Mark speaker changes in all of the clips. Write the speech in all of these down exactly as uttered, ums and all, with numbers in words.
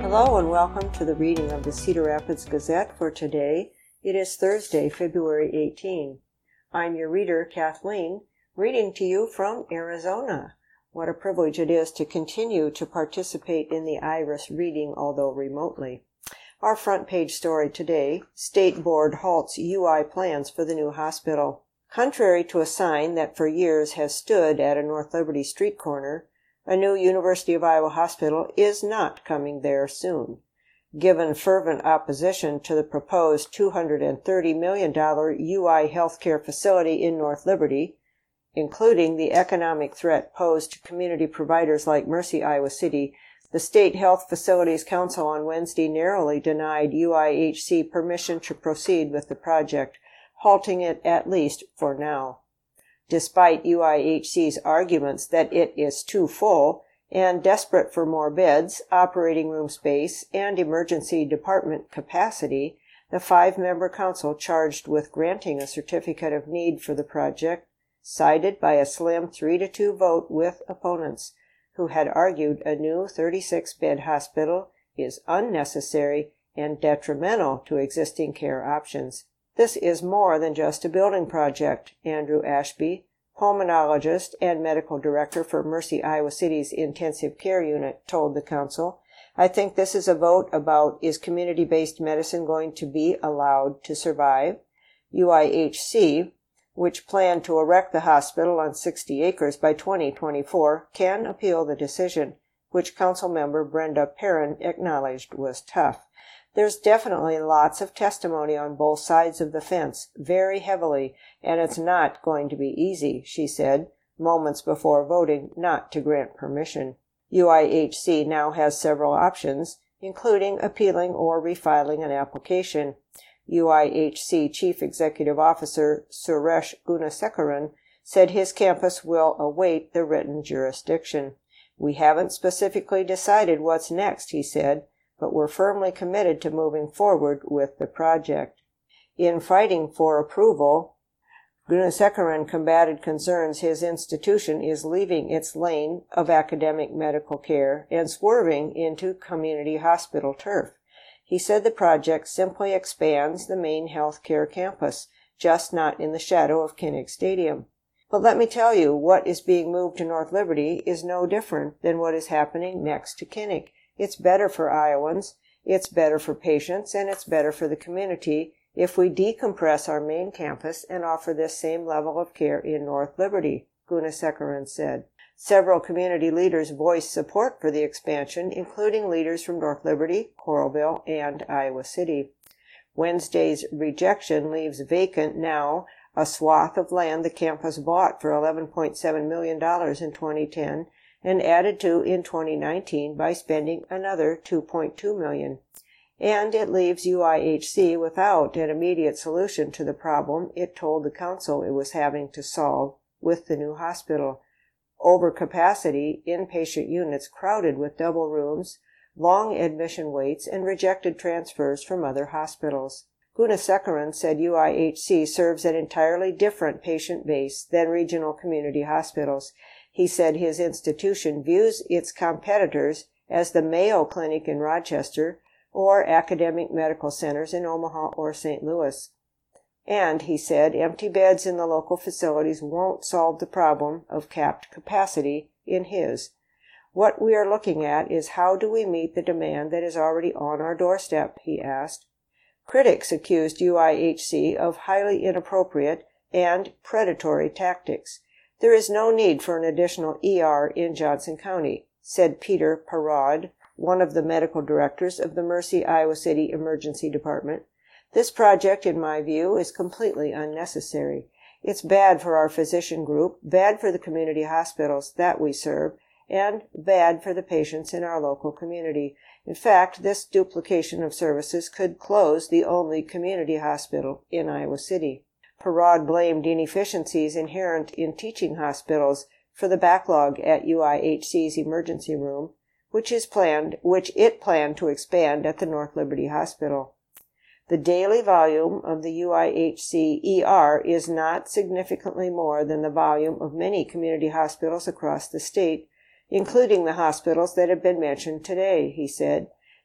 Speaker 1: Hello and welcome to the reading of the Cedar Rapids Gazette for today. It is Thursday, February eighteenth. I'm your reader, Kathleen, reading to you from Arizona. What a privilege it is to continue to participate in the IRIS reading, although remotely. Our front page story today, State Board halts U I plans for the new hospital. Contrary to a sign that for years has stood at a North Liberty street corner, a new University of Iowa hospital is not coming there soon. Given fervent opposition to the proposed two hundred thirty million dollars U I healthcare facility in North Liberty, including the economic threat posed to community providers like Mercy Iowa City, the State Health Facilities Council on Wednesday narrowly denied U I H C permission to proceed with the project, halting it at least for now. Despite U I H C's arguments that it is too full and desperate for more beds, operating room space, and emergency department capacity, the five-member council charged with granting a certificate of need for the project sided by a slim three to two vote with opponents, who had argued a new thirty-six bed hospital is unnecessary and detrimental to existing care options. This is more than just a building project, Andrew Ashby, pulmonologist and medical director for Mercy Iowa City's intensive care unit, told the council. I think this is a vote about, is community-based medicine going to be allowed to survive? U I H C, which planned to erect the hospital on sixty acres by twenty twenty-four, can appeal the decision, which council member Brenda Perrin acknowledged was tough. There's definitely lots of testimony on both sides of the fence, very heavily, and it's not going to be easy, she said, moments before voting not to grant permission. U I H C now has several options, including appealing or refiling an application. U I H C Chief Executive Officer Suresh Gunasekaran said his campus will await the written jurisdiction. We haven't specifically decided what's next, he said, but we're firmly committed to moving forward with the project. In fighting for approval, Gunasekaran combated concerns his institution is leaving its lane of academic medical care and swerving into community hospital turf. He said the project simply expands the main healthcare campus, just not in the shadow of Kinnick Stadium. But let me tell you, what is being moved to North Liberty is no different than what is happening next to Kinnick. It's better for Iowans, it's better for patients, and it's better for the community if we decompress our main campus and offer this same level of care in North Liberty, Gunasekaran said. Several community leaders voiced support for the expansion, including leaders from North Liberty, Coralville, and Iowa City. Wednesday's rejection leaves vacant now a swath of land the campus bought for eleven point seven million dollars in twenty ten and added to in twenty nineteen by spending another two point two million dollars. And it leaves U I H C without an immediate solution to the problem it told the council it was having to solve with the new hospital. Overcapacity, inpatient units crowded with double rooms, long admission waits, and rejected transfers from other hospitals. Gunasekaran said U I H C serves an entirely different patient base than regional community hospitals. He said his institution views its competitors as the Mayo Clinic in Rochester or academic medical centers in Omaha or Saint Louis. And, he said, empty beds in the local facilities won't solve the problem of capped capacity in his. What we are looking at is how do we meet the demand that is already on our doorstep, he asked. Critics accused U I H C of highly inappropriate and predatory tactics. There is no need for an additional E R in Johnson County, said Peter Parod, one of the medical directors of the Mercy Iowa City Emergency Department. This project, in my view, is completely unnecessary. It's bad for our physician group, bad for the community hospitals that we serve, and bad for the patients in our local community. In fact, this duplication of services could close the only community hospital in Iowa City. Parod blamed inefficiencies inherent in teaching hospitals for the backlog at U I H C's emergency room, which is planned, which it planned to expand at the North Liberty Hospital. The daily volume of the U I H C E R is not significantly more than the volume of many community hospitals across the state, including the hospitals that have been mentioned today, he said.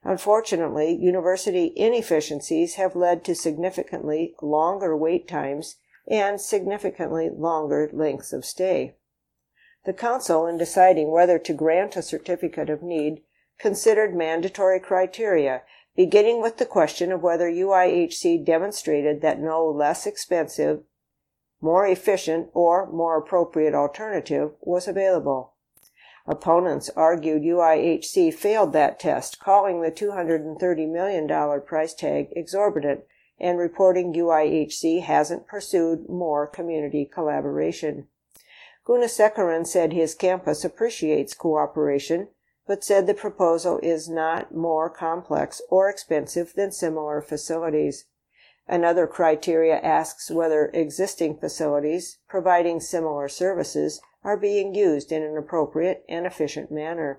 Speaker 1: Unfortunately, university inefficiencies have led to significantly longer wait times and significantly longer lengths of stay. The Council, in deciding whether to grant a certificate of need, considered mandatory criteria, beginning with the question of whether U I H C demonstrated that no less expensive, more efficient, or more appropriate alternative was available. Opponents argued U I H C failed that test, calling the two hundred thirty million dollars price tag exorbitant and reporting U I H C hasn't pursued more community collaboration. Gunasekaran said his campus appreciates cooperation, but said the proposal is not more complex or expensive than similar facilities. Another criteria asks whether existing facilities providing similar services are being used in an appropriate and efficient manner.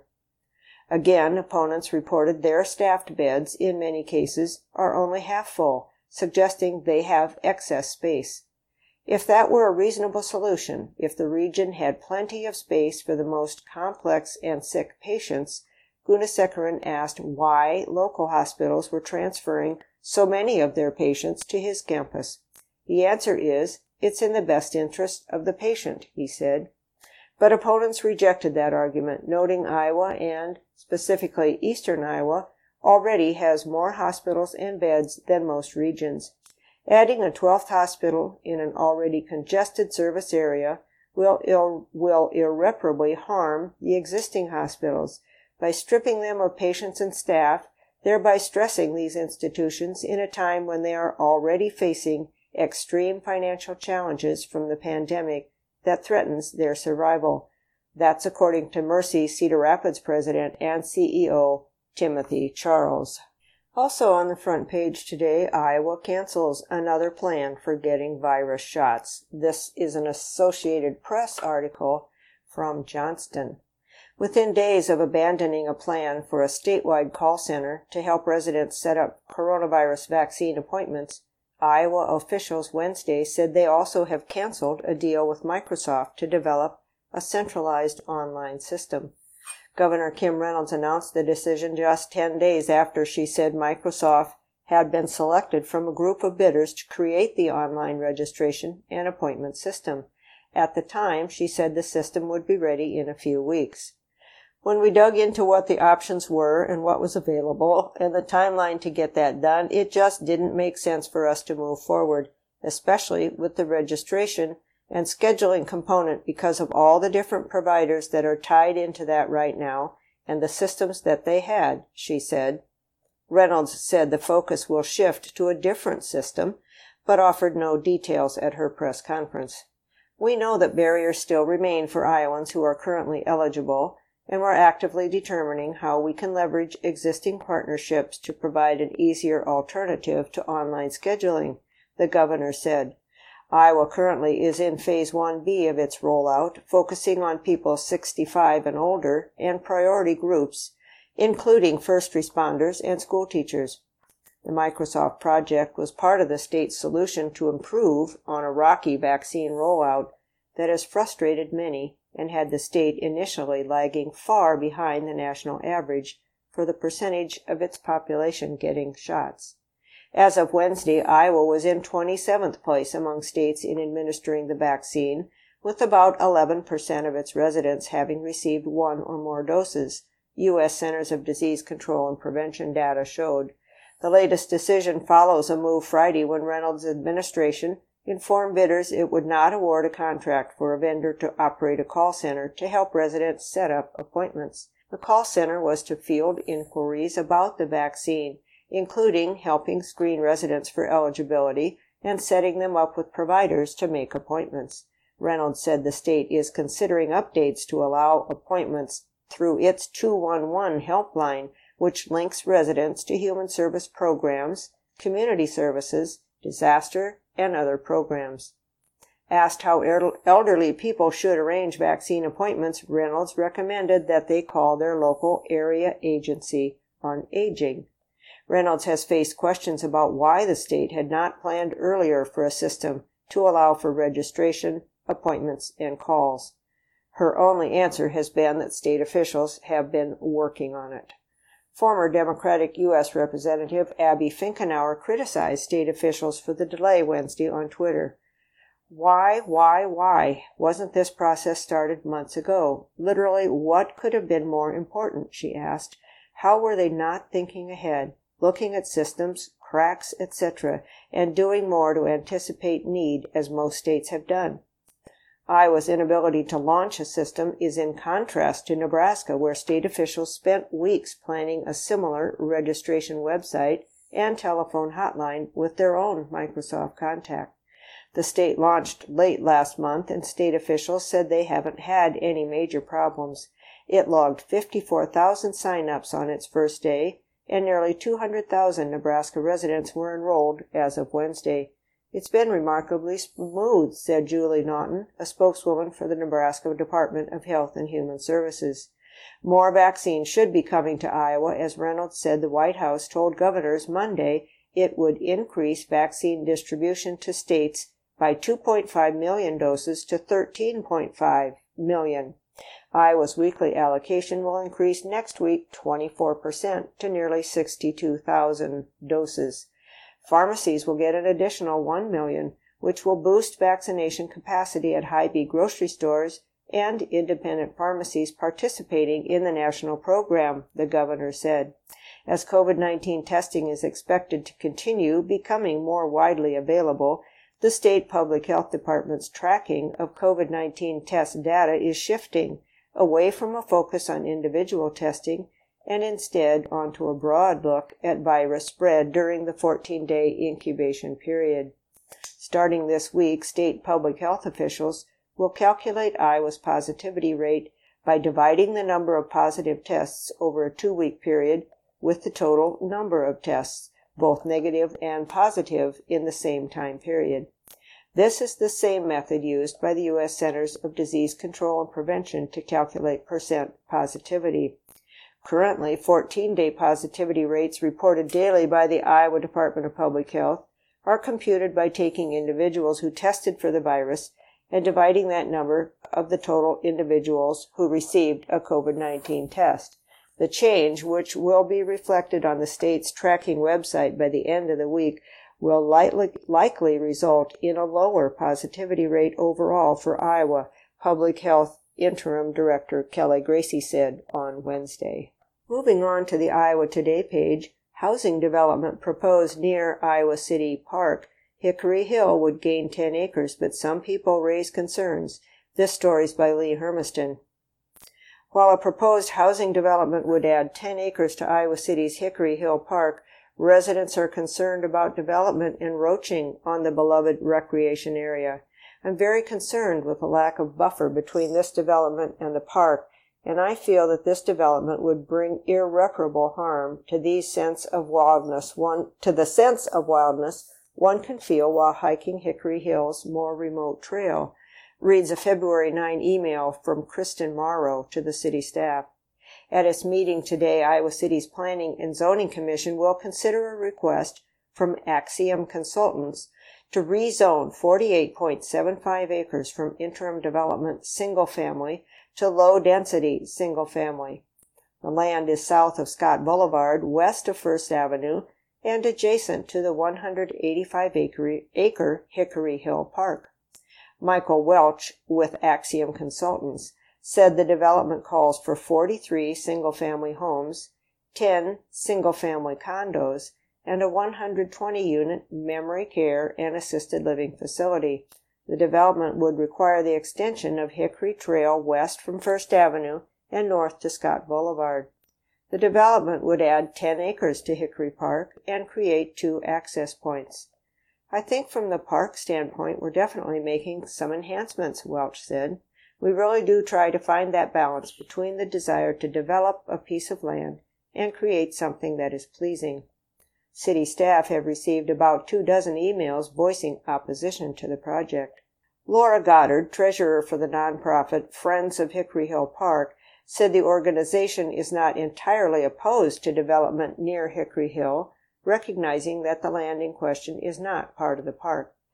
Speaker 1: Again, opponents reported their staffed beds, in many cases, are only half full, suggesting they have excess space. If that were a reasonable solution, if the region had plenty of space for the most complex and sick patients, Gunasekaran asked why local hospitals were transferring so many of their patients to his campus. The answer is, it's in the best interest of the patient, he said. But opponents rejected that argument, noting Iowa, and specifically eastern Iowa, already has more hospitals and beds than most regions. Adding a twelfth hospital in an already congested service area will, il- will irreparably harm the existing hospitals by stripping them of patients and staff, thereby stressing these institutions in a time when they are already facing extreme financial challenges from the pandemic that threatens their survival. That's according to Mercy Cedar Rapids President and C E O Timothy Charles. Also on the front page today, Iowa cancels another plan for getting virus shots. This is an Associated Press article from Johnston. Within days of abandoning a plan for a statewide call center to help residents set up coronavirus vaccine appointments, Iowa officials Wednesday said they also have canceled a deal with Microsoft to develop a centralized online system. Governor Kim Reynolds announced the decision just ten days after she said Microsoft had been selected from a group of bidders to create the online registration and appointment system. At the time, she said the system would be ready in a few weeks. When we dug into what the options were and what was available and the timeline to get that done, it just didn't make sense for us to move forward, especially with the registration and scheduling component because of all the different providers that are tied into that right now and the systems that they had, she said. Reynolds said the focus will shift to a different system, but offered no details at her press conference. We know that barriers still remain for Iowans who are currently eligible, and we're actively determining how we can leverage existing partnerships to provide an easier alternative to online scheduling, the governor said. Iowa currently is in Phase one B of its rollout, focusing on people sixty-five and older and priority groups, including first responders and school teachers. The Microsoft project was part of the state's solution to improve on a rocky vaccine rollout that has frustrated many and had the state initially lagging far behind the national average for the percentage of its population getting shots. As of Wednesday, Iowa was in twenty-seventh place among states in administering the vaccine, with about eleven percent of its residents having received one or more doses, U S Centers of Disease Control and Prevention data showed. The latest decision follows a move Friday when Reynolds' administration informed bidders it would not award a contract for a vendor to operate a call center to help residents set up appointments. The call center was to field inquiries about the vaccine, including helping screen residents for eligibility and setting them up with providers to make appointments. Reynolds said the state is considering updates to allow appointments through its two one one helpline, which links residents to human service programs, community services, disaster, and other programs. Asked how elderly people should arrange vaccine appointments, Reynolds recommended that they call their local area agency on aging. Reynolds has faced questions about why the state had not planned earlier for a system to allow for registration, appointments, and calls. Her only answer has been that state officials have been working on it. Former Democratic U S Representative Abby Finkenauer criticized state officials for the delay Wednesday on Twitter. Why, why, why wasn't this process started months ago? Literally, what could have been more important, she asked. How were they not thinking ahead, looking at systems, cracks, et cetera, and doing more to anticipate need, as most states have done? Iowa's inability to launch a system is in contrast to Nebraska, where state officials spent weeks planning a similar registration website and telephone hotline with their own Microsoft contact. The state launched late last month, and state officials said they haven't had any major problems. It logged fifty-four thousand sign-ups on its first day, and nearly two hundred thousand Nebraska residents were enrolled as of Wednesday. It's been remarkably smooth, said Julie Naughton, a spokeswoman for the Nebraska Department of Health and Human Services. More vaccines should be coming to Iowa, as Reynolds said the White House told governors Monday it would increase vaccine distribution to states by two point five million doses to thirteen point five million. Iowa's weekly allocation will increase next week twenty-four percent to nearly sixty-two thousand doses. Pharmacies will get an additional one million, which will boost vaccination capacity at Hy-Vee grocery stores and independent pharmacies participating in the national program, the governor said. As COVID nineteen testing is expected to continue becoming more widely available, the state public health department's tracking of COVID nineteen test data is shifting away from a focus on individual testing and instead onto a broad look at virus spread during the fourteen-day incubation period. Starting this week, state public health officials will calculate Iowa's positivity rate by dividing the number of positive tests over a two-week period with the total number of tests, both negative and positive, in the same time period. This is the same method used by the U S Centers of Disease Control and Prevention to calculate percent positivity. Currently, fourteen-day positivity rates reported daily by the Iowa Department of Public Health are computed by taking individuals who tested for the virus and dividing that number of the total individuals who received a COVID nineteen test. The change, which will be reflected on the state's tracking website by the end of the week, will likely, likely result in a lower positivity rate overall for Iowa, Public Health Interim Director Kelly Gracie said on Wednesday. Moving on to the Iowa Today page, housing development proposed near Iowa City Park. Hickory Hill would gain ten acres, but some people raise concerns. This story is by Lee Hermiston. While a proposed housing development would add ten acres to Iowa City's Hickory Hill Park, residents are concerned about development encroaching on the beloved recreation area. I'm very concerned with the lack of buffer between this development and the park, and I feel that this development would bring irreparable harm to these sense of wildness one to the sense of wildness one can feel while hiking Hickory Hill's more remote trail, reads a February ninth email from Kristen Morrow to the city staff. At its meeting today, Iowa City's Planning and Zoning Commission will consider a request from Axiom Consultants to rezone forty-eight point seven five acres from interim development single-family to low-density single-family. The land is south of Scott Boulevard, west of First Avenue, and adjacent to the one hundred eighty-five acre Hickory Hill Park. Michael Welch with Axiom Consultants said the development calls for forty-three single-family homes, ten single-family condos, and a one hundred twenty unit memory care and assisted living facility. The development would require the extension of Hickory Trail west from First Avenue and north to Scott Boulevard. The development would add ten acres to Hickory Park and create two access points. I think from the park standpoint, we're definitely making some enhancements, Welch said. We really do try to find that balance between the desire to develop a piece of land and create something that is pleasing. City staff have received about two dozen emails voicing opposition to the project. Laura Goddard, treasurer for the nonprofit Friends of Hickory Hill Park, said the organization is not entirely opposed to development near Hickory Hill, recognizing that the land in question is not part of the park.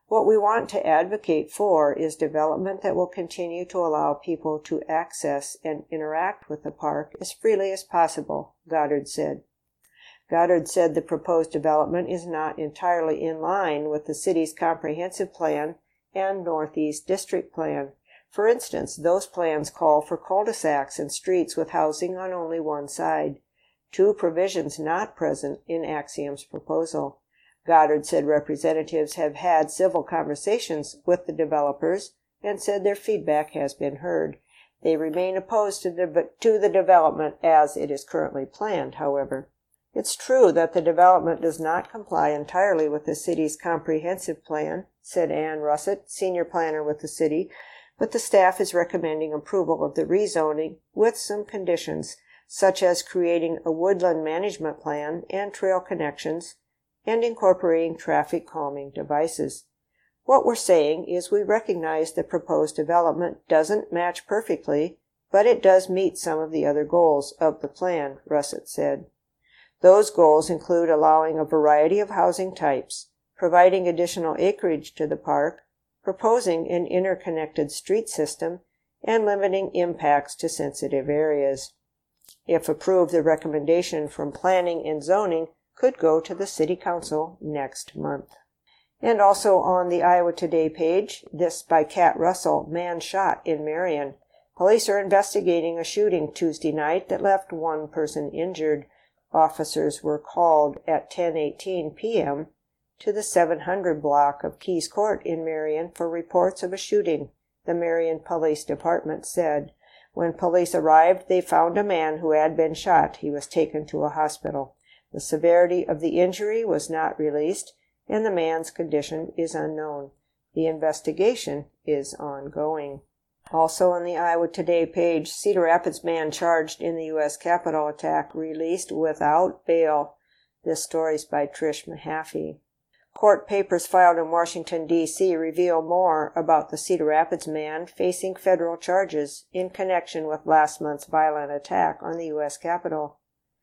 Speaker 1: What we want to advocate for is development that will continue to allow people to access and interact with the park as freely as possible, Goddard said. Goddard said the proposed development is not entirely in line with the city's comprehensive plan and Northeast District Plan. For instance, those plans call for cul-de-sacs and streets with housing on only one side, two provisions not present in Axiom's proposal. Goddard said representatives have had civil conversations with the developers and said their feedback has been heard. They remain opposed to the, to the development as it is currently planned, however. It's true that the development does not comply entirely with the city's comprehensive plan, said Ann Russett, senior planner with the city, but the staff is recommending approval of the rezoning with some conditions, such as creating a woodland management plan and trail connections, and incorporating traffic calming devices. What we're saying is we recognize the proposed development doesn't match perfectly, but it does meet some of the other goals of the plan, Russett said. Those goals include allowing a variety of housing types, providing additional acreage to the park, proposing an interconnected street system, and limiting impacts to sensitive areas. If approved, the recommendation from Planning and Zoning could go to the City Council next month. And also on the Iowa Today page, this by Kat Russell, man shot in Marion. Police are investigating a shooting Tuesday night that left one person injured. Officers were called at ten eighteen p.m. to the seven hundred block of Keys Court in Marion for reports of a shooting, the Marion Police Department said. When police arrived, they found a man who had been shot. He was taken to a hospital. The severity of the injury was not released, and the man's condition is unknown. The investigation is ongoing. Also on the Iowa Today page, Cedar Rapids man charged in the U S Capitol attack released without bail. This story's by Trish Mahaffey. Court papers filed in Washington, D C reveal more about the Cedar Rapids man facing federal charges in connection with last month's violent attack on the U S Capitol.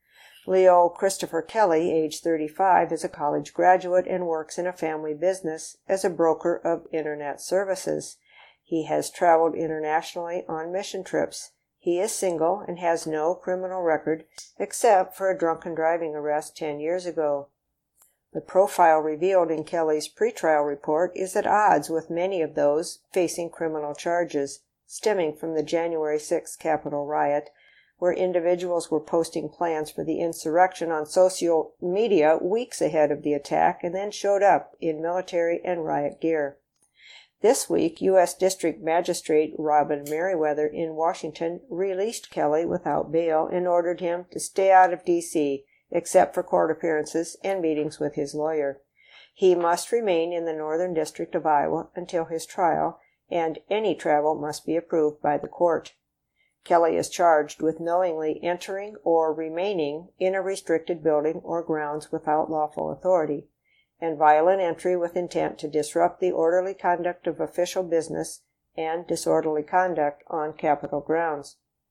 Speaker 1: Leo Christopher Kelly, age thirty-five, is a college graduate and works in a family business as a broker of internet services. He has traveled internationally on mission trips. He is single and has no criminal record except for a drunken driving arrest ten years ago. The profile revealed in Kelly's pretrial report is at odds with many of those facing criminal charges stemming from the January sixth Capitol riot, where individuals were posting plans for the insurrection on social media weeks ahead of the attack and then showed up in military and riot gear. This week, U S District Magistrate Robin Merriweather in Washington released Kelly without bail and ordered him to stay out of D C except for court appearances and meetings with his lawyer. He must remain in the Northern District of Iowa until his trial, and any travel must be approved by the court. Kelly is charged with knowingly entering or remaining in a restricted building or grounds without lawful authority, and violent entry with intent to disrupt the orderly conduct of official business and disorderly conduct on Capitol grounds.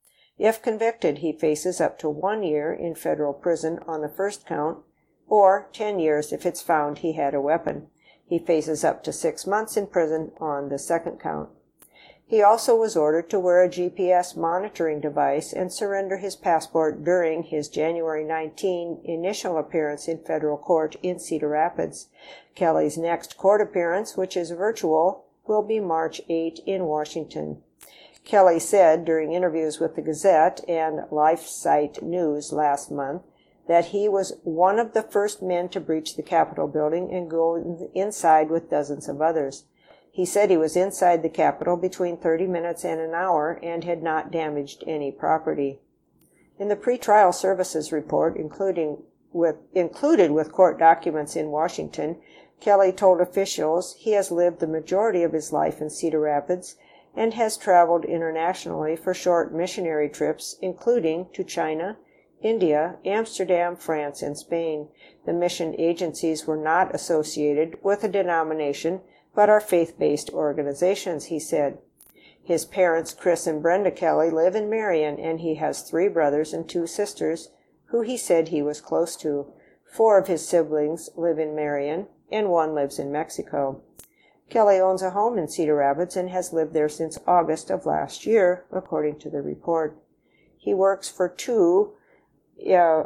Speaker 1: If convicted, he faces up to one year in federal prison on the first count, or ten years if it's found he had a weapon. He faces up to six months in prison on the second count. He also was ordered to wear a G P S monitoring device and surrender his passport during his January nineteenth initial appearance in federal court in Cedar Rapids. Kelly's next court appearance, which is virtual, will be March eighth in Washington. Kelly said during interviews with the Gazette and LifeSite News last month that he was one of the first men to breach the Capitol building and go inside with dozens of others. He said he was inside the Capitol between thirty minutes and an hour and had not damaged any property. In the pretrial services report, including with, included with court documents in Washington, Kelly told officials he has lived the majority of his life in Cedar Rapids and has traveled internationally for short missionary trips, including to China, India, Amsterdam, France, and Spain. The mission agencies were not associated with a denomination, but are faith-based organizations, he said. His parents, Chris and Brenda Kelly, live in Marion, and he has three brothers and two sisters, who he said he was close to. Four of his siblings live in Marion, and one lives in Mexico. Kelly owns a home in Cedar Rapids and has lived there since August of last year, according to the report. He works for two uh,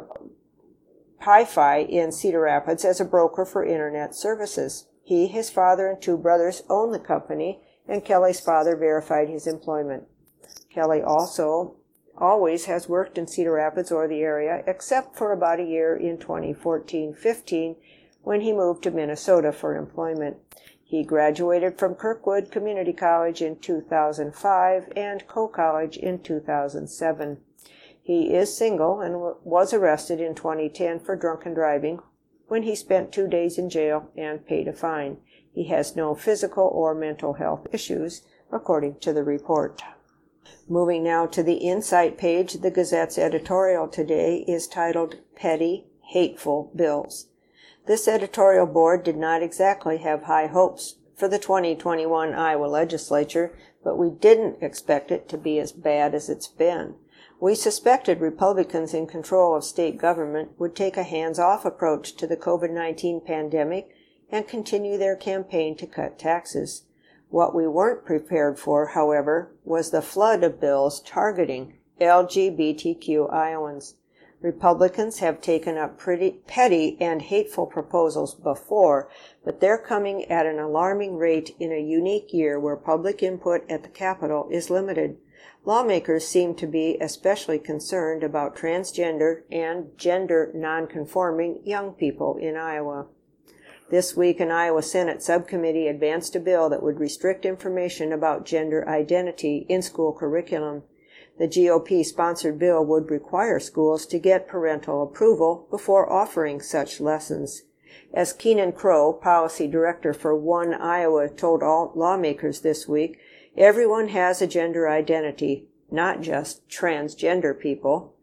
Speaker 1: Hi-Fi in Cedar Rapids as a broker for internet services. He, his father, and two brothers own the company, and Kelly's father verified his employment. Kelly also always has worked in Cedar Rapids or the area, except for about a year in twenty fourteen fifteen when he moved to Minnesota for employment. He graduated from Kirkwood Community College in two thousand five and Coe College in two thousand seven. He is single and was arrested in twenty ten for drunken driving when he spent two days in jail and paid a fine. He has no physical or mental health issues, according to the report. Moving now to the Insight page, the Gazette's editorial today is titled Petty, Hateful Bills. This editorial board did not exactly have high hopes for the twenty twenty-one Iowa legislature, but we didn't expect it to be as bad as it's been. We suspected Republicans in control of state government would take a hands-off approach to the covid nineteen pandemic and continue their campaign to cut taxes. What we weren't prepared for, however, was the flood of bills targeting L G B T Q Iowans. Republicans have taken up pretty petty and hateful proposals before, but they're coming at an alarming rate in a unique year where public input at the Capitol is limited. Lawmakers seem to be especially concerned about transgender and gender nonconforming young people in Iowa. This week, an Iowa Senate subcommittee advanced a bill that would restrict information about gender identity in school curriculum. The G O P-sponsored bill would require schools to get parental approval before offering such lessons. As Keenan Crow, policy director for One Iowa, told all lawmakers this week, everyone has a gender identity, not just transgender people.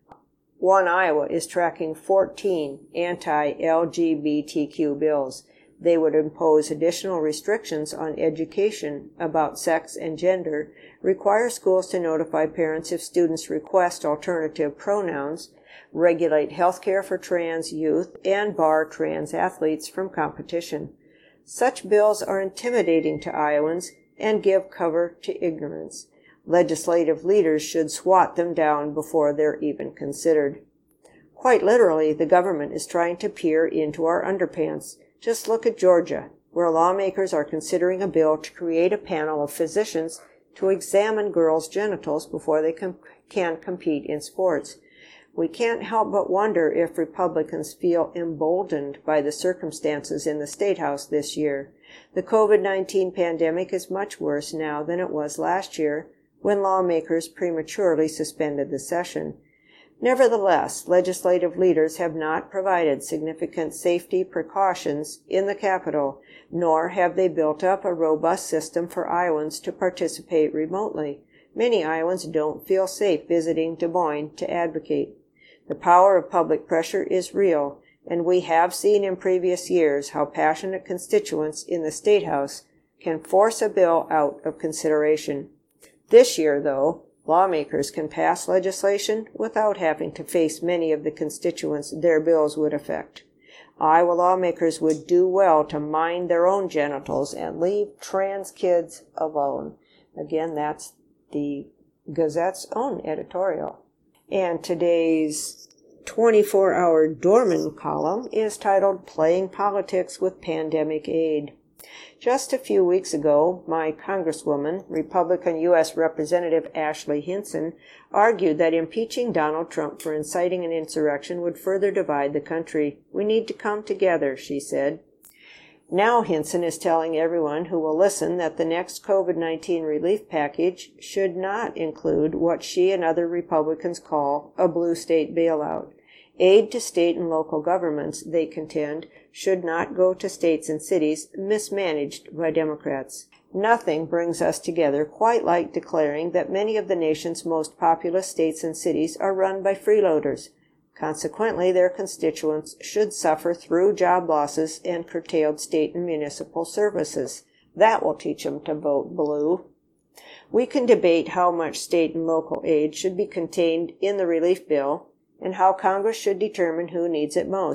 Speaker 1: One Iowa is tracking fourteen anti-L G B T Q bills. They would impose additional restrictions on education about sex and gender, require schools to notify parents if students request alternative pronouns, regulate health care for trans youth, and bar trans athletes from competition. Such bills are intimidating to Iowans and give cover to ignorance. Legislative leaders should swat them down before they're even considered. Quite literally, the government is trying to peer into our underpants. Just look at Georgia, where lawmakers are considering a bill to create a panel of physicians to examine girls' genitals before they com- can compete in sports. We can't help but wonder if Republicans feel emboldened by the circumstances in the State House this year. The covid nineteen pandemic is much worse now than it was last year, when lawmakers prematurely suspended the session. Nevertheless, legislative leaders have not provided significant safety precautions in the Capitol, nor have they built up a robust system for Iowans to participate remotely. Many Iowans don't feel safe visiting Des Moines to advocate. The power of public pressure is real, and we have seen in previous years how passionate constituents in the State House can force a bill out of consideration. This year, though, lawmakers can pass legislation without having to face many of the constituents their bills would affect. Iowa lawmakers would do well to mind their own genitals and leave trans kids alone. Again, that's the Gazette's own editorial. And today's twenty-four hour Dorman column is titled Playing Politics with Pandemic Aid. Just a few weeks ago, my Congresswoman, Republican U S Representative Ashley Hinson, argued that impeaching Donald Trump for inciting an insurrection would further divide the country. We need to come together, she said. Now Hinson is telling everyone who will listen that the next covid nineteen relief package should not include what she and other Republicans call a blue state bailout. Aid to state and local governments, they contend, should not go to states and cities mismanaged by Democrats. Nothing brings us together quite like declaring that many of the nation's most populous states and cities are run by freeloaders. Consequently, their constituents should suffer through job losses and curtailed state and municipal services. That will teach them to vote blue. We can debate how much state and local aid should be contained in the relief bill, and how Congress should determine who needs it most.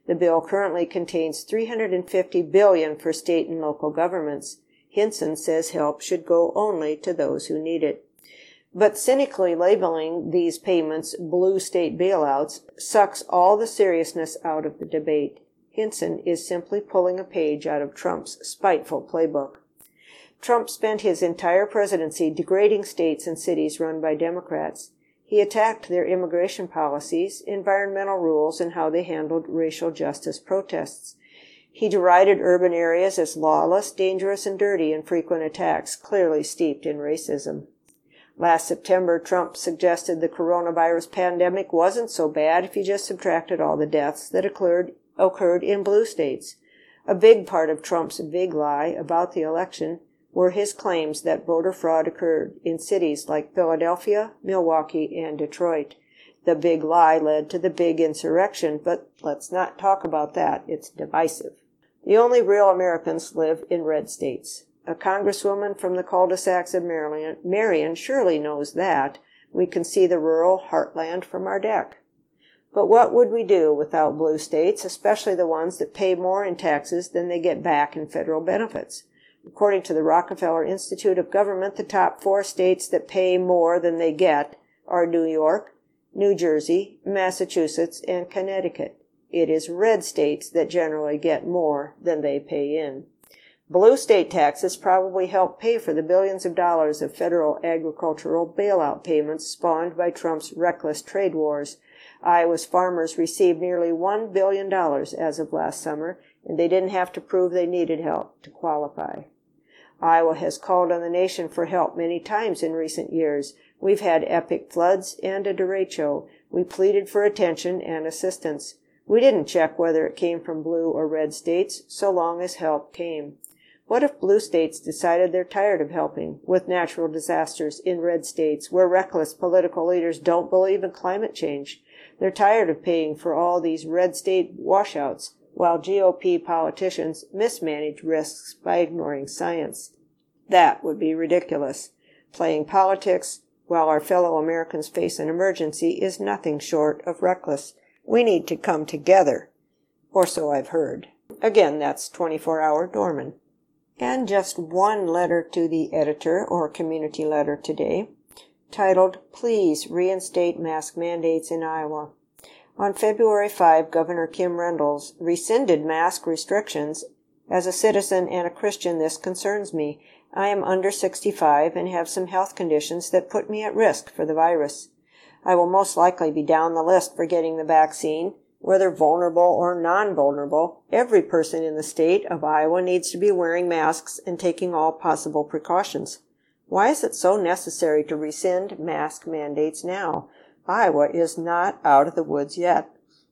Speaker 1: The bill currently contains three hundred fifty billion dollars for state and local governments. Hinson says help should go only to those who need it. But cynically labeling these payments blue state bailouts sucks all the seriousness out of the debate. Hinson is simply pulling a page out of Trump's spiteful playbook. Trump spent his entire presidency degrading states and cities run by Democrats. He attacked their immigration policies, environmental rules, and how they handled racial justice protests. He derided urban areas as lawless, dangerous, and dirty, and frequent attacks clearly steeped in racism. Last September, Trump suggested the coronavirus pandemic wasn't so bad if you just subtracted all the deaths that occurred, occurred in blue states. A big part of Trump's big lie about the election were his claims that voter fraud occurred in cities like Philadelphia, Milwaukee, and Detroit. The big lie led to the big insurrection, but let's not talk about that. It's divisive. The only real Americans live in red states. A congresswoman from the cul-de-sacs of Marion, Marion surely knows that. We can see the rural heartland from our deck. But what would we do without blue states, especially the ones that pay more in taxes than they get back in federal benefits? According to the Rockefeller Institute of Government, the top four states that pay more than they get are New York, New Jersey, Massachusetts, and Connecticut. It is red states that generally get more than they pay in. Blue state taxes probably help pay for the billions of dollars of federal agricultural bailout payments spawned by Trump's reckless trade wars. Iowa's farmers received nearly one billion dollars as of last summer, and they didn't have to prove they needed help to qualify. Iowa has called on the nation for help many times in recent years. We've had epic floods and a derecho. We pleaded for attention and assistance. We didn't check whether it came from blue or red states, so long as help came. What if blue states decided they're tired of helping with natural disasters in red states where reckless political leaders don't believe in climate change? They're tired of paying for all these red state washouts, while G O P politicians mismanage risks by ignoring science. That would be ridiculous. Playing politics while our fellow Americans face an emergency is nothing short of reckless. We need to come together, or so I've heard. Again, that's twenty-four hour Dorman. And just one letter to the editor or community letter today, titled, Please Reinstate Mask Mandates in Iowa. On February fifth, Governor Kim Reynolds rescinded mask restrictions. As a citizen and a Christian, this concerns me. I am under sixty-five and have some health conditions that put me at risk for the virus. I will most likely be down the list for getting the vaccine. Whether vulnerable or non-vulnerable, every person in the state of Iowa needs to be wearing masks and taking all possible precautions. Why is it so necessary to rescind mask mandates now? Iowa is not out of the woods yet.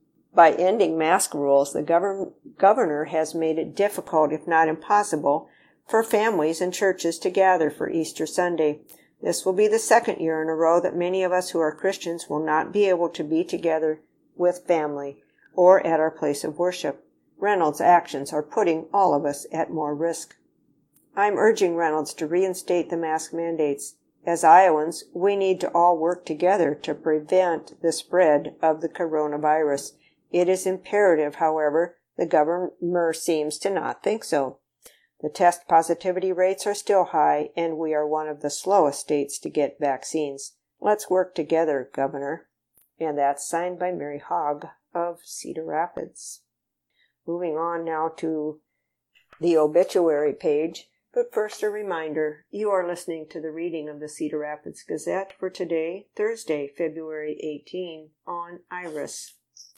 Speaker 1: By ending mask rules, the govern- governor has made it difficult, if not impossible, for families and churches to gather for Easter Sunday. This will be the second year in a row that many of us who are Christians will not be able to be together with family or at our place of worship. Reynolds' actions are putting all of us at more risk. I'm urging Reynolds to reinstate the mask mandates. As Iowans, we need to all work together to prevent the spread of the coronavirus. It is imperative, however, the governor seems to not think so. The test positivity rates are still high, and we are one of the slowest states to get vaccines. Let's work together, Governor. And that's signed by Mary Hogg of Cedar Rapids. Moving on now to the obituary page. But first, a reminder, you are listening to the reading of the Cedar Rapids Gazette for today, Thursday, February eighteenth, on Iris.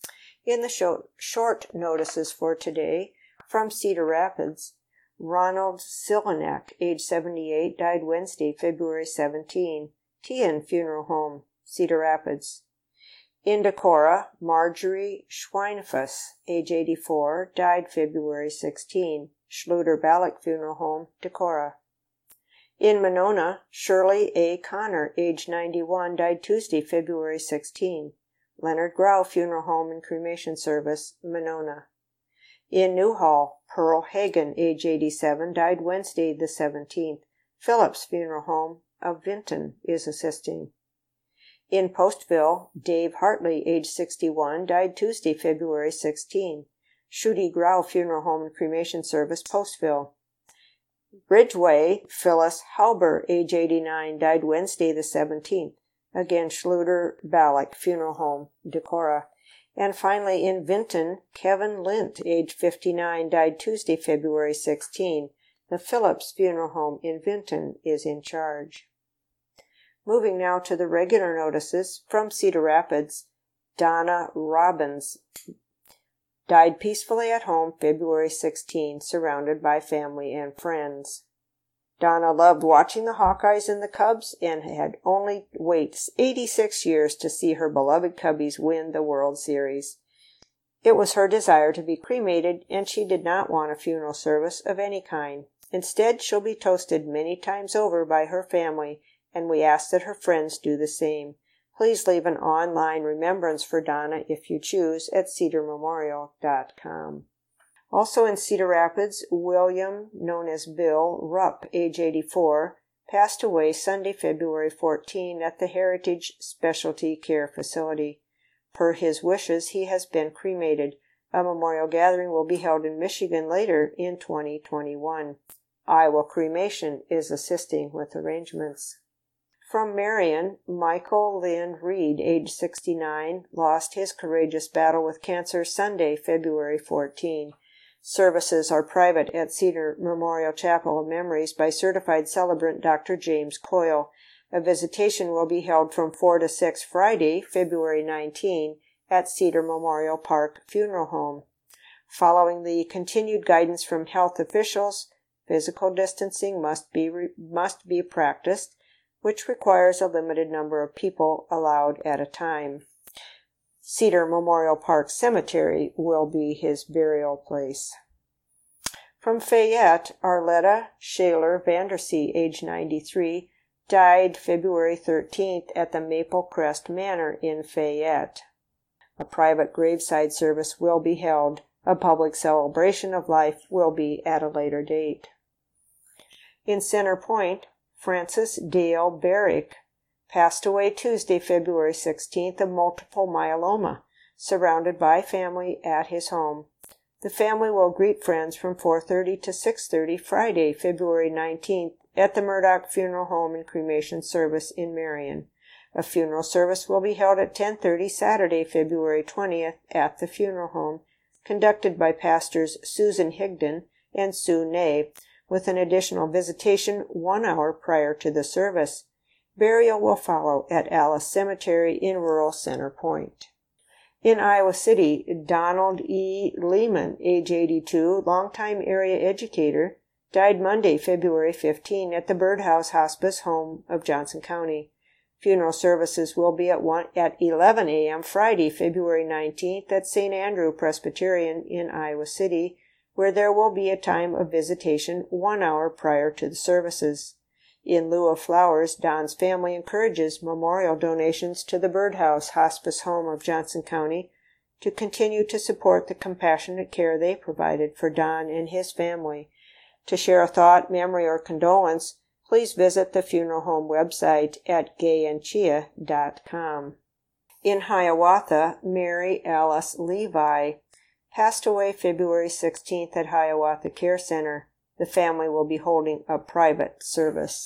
Speaker 1: In the short, short notices for today, from Cedar Rapids, Ronald Silanek, age seventy-eight, died Wednesday, February seventeenth, Tian Funeral Home, Cedar Rapids. In Decorah, Marjorie Schweinfuss, age eighty-four, died February sixteenth, Schluter Ballock Funeral Home, Decorah. In Monona, Shirley A. Connor, age ninety-one, died Tuesday, February sixteenth. Leonard Grau Funeral Home and Cremation Service, Monona. In Newhall, Pearl Hagen, age eighty-seven, died Wednesday the seventeenth. Phillips Funeral Home of Vinton is assisting. In Postville, Dave Hartley, age sixty-one, died Tuesday, February sixteenth. Shooty Grau Funeral Home and Cremation Service, Postville. Ridgeway, Phyllis Halber, age eighty-nine, died Wednesday the seventeenth. Again, Schluter Ballack Funeral Home, Decorah. And finally, in Vinton, Kevin Lint, age fifty-nine, died Tuesday, February sixteenth. The Phillips Funeral Home in Vinton is in charge. Moving now to the regular notices from Cedar Rapids. Donna Robbins died peacefully at home February sixteenth, surrounded by family and friends. Donna loved watching the Hawkeyes and the Cubs and had only waited eighty-six years to see her beloved Cubbies win the World Series. It was her desire to be cremated, and she did not want a funeral service of any kind. Instead, she'll be toasted many times over by her family, and we ask that her friends do the same. Please leave an online remembrance for Donna if you choose at cedar memorial dot com. Also in Cedar Rapids, William, known as Bill Rupp, age eighty-four, passed away Sunday, February fourteenth at the Heritage Specialty Care Facility. Per his wishes, he has been cremated. A memorial gathering will be held in Michigan later in twenty twenty-one. Iowa Cremation is assisting with arrangements. From Marion, Michael Lynn Reed, age sixty-nine, lost his courageous battle with cancer Sunday, February fourteenth. Services are private at Cedar Memorial Chapel of Memories by certified celebrant Doctor James Coyle. A visitation will be held from four to six Friday, February nineteenth, at Cedar Memorial Park Funeral Home. Following the continued guidance from health officials, physical distancing must be re- must be practiced, which requires a limited number of people allowed at a time. Cedar Memorial Park Cemetery will be his burial place. From Fayette, Arletta Shaler Vandersea, age ninety-three, died February thirteenth at the Maple Crest Manor in Fayette. A private graveside service will be held. A public celebration of life will be at a later date. In Center Point, Francis Dale Barrick passed away Tuesday, February sixteenth of multiple myeloma, surrounded by family at his home. The family will greet friends from four thirty to six thirty Friday, February nineteenth at the Murdoch Funeral Home and Cremation Service in Marion. A funeral service will be held at ten thirty Saturday, February twentieth at the funeral home, conducted by pastors Susan Higdon and Sue Ney, with an additional visitation one hour prior to the service. Burial will follow at Alice Cemetery in rural Center Point. In Iowa City, Donald E. Lehman, age eighty-two, longtime area educator, died Monday, February fifteenth at the Birdhouse Hospice Home of Johnson County. Funeral services will be at, one, at eleven a.m. Friday, February nineteenth at Saint Andrew Presbyterian in Iowa City, where there will be a time of visitation one hour prior to the services. In lieu of flowers, Don's family encourages memorial donations to the Birdhouse Hospice Home of Johnson County to continue to support the compassionate care they provided for Don and his family. To share a thought, memory, or condolence, please visit the funeral home website at gay and chia dot com. In Hiawatha, Mary Alice Levi passed away February sixteenth at Hiawatha Care Center. The family will be holding a private service.